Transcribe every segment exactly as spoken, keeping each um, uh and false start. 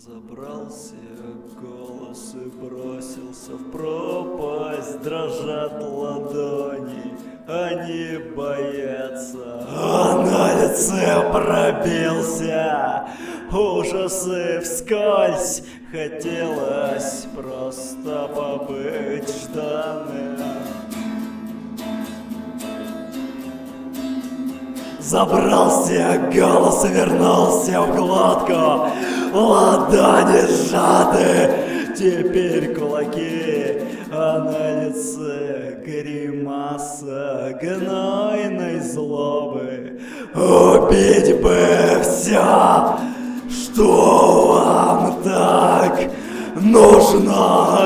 Забрался голос и бросился в пропасть, дрожат ладони, они боятся. А на лице пробился ужас и вскользь, хотелось просто побыть жданным. Забрался голос и вернулся в глотку, ладони сжаты, теперь кулаки, а на лице гримаса гнойной злобы. Убить бы все, что вам так нужно.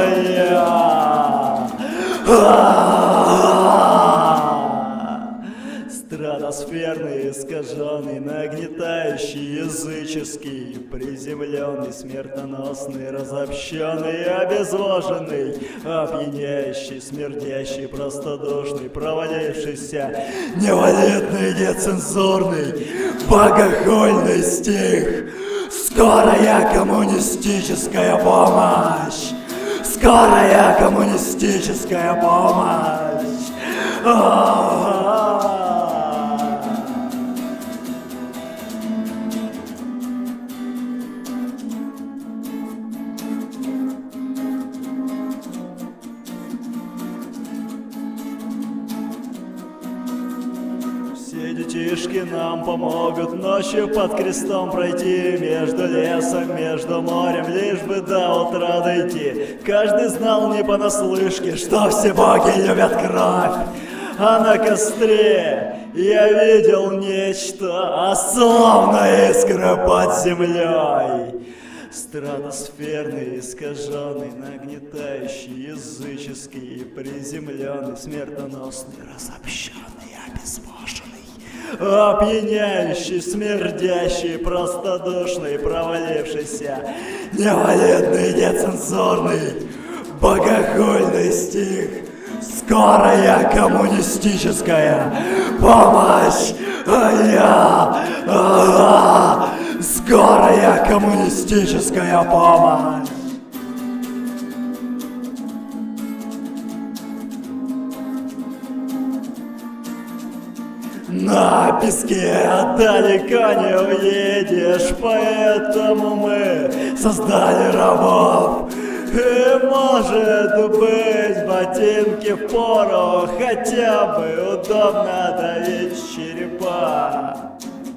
Стратосферный, искаженный, нагнетающий, языческий, приземленный, смертоносный, разобщенный, обезвоженный, опьяняющий, смердящий, простодушный, провалившийся, невалентный, нецензурный, богохульный стих. Скорая коммунистическая помощь! Скорая коммунистическая помощь! А-а-а! Все детишки нам помогут ночью под крестом пройти, между лесом, между морем, лишь бы до утра дойти. Каждый знал не понаслышке, что все боги любят кровь, а на костре я видел нечто, а словно искра под землей. Стратосферный, искаженный, нагнетающий, языческий, приземленный, смертоносный, разобщенный, обезвоженный, опьяняющий, смердящий, простодушный, провалившийся, невалентный, нецензурный, богохульный стих. Скорая коммунистическая помощь! А-я! А-а! Скорая коммунистическая помощь! На песке далеко не уедешь, поэтому мы создали рабов. И может быть ботинки впору, хотя бы удобно давить черепа.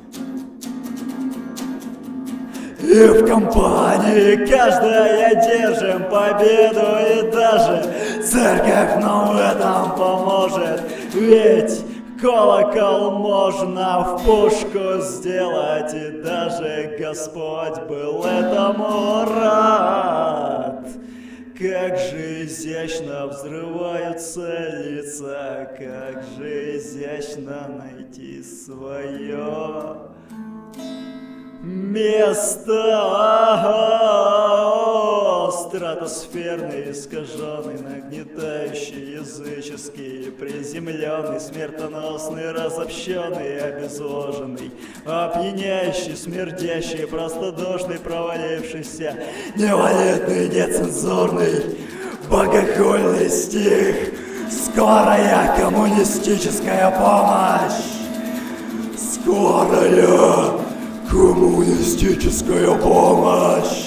И в компании каждая держим победу, и даже церковь нам в этом поможет. Ведь колокол можно в пушку сделать, и даже Господь был этому рад. Как же изящно взрываются лица, как же изящно найти свое место. Стратосферный, искаженный, нагнетающий, языческий, приземленный, смертоносный, разобщенный, обезвоженный, опьяняющий, смердящий, простодушный, провалившийся, невалентный, нецензурный, богохульный стих. Скорая коммунистическая помощь! Скорая коммунистическая помощь!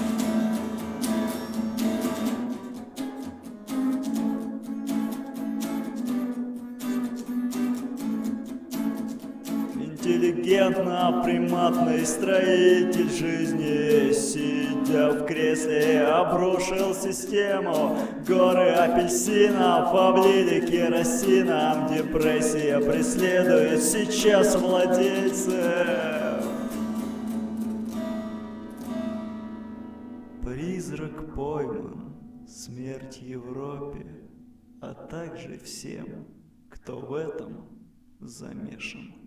Интеллигентно-приматный строитель жизни, сидя в кресле, обрушил систему. Горы апельсинов облили керосином, депрессия преследует сейчас владельцев. Призрак пойман, смерть Европе, а также всем, кто в этом замешан.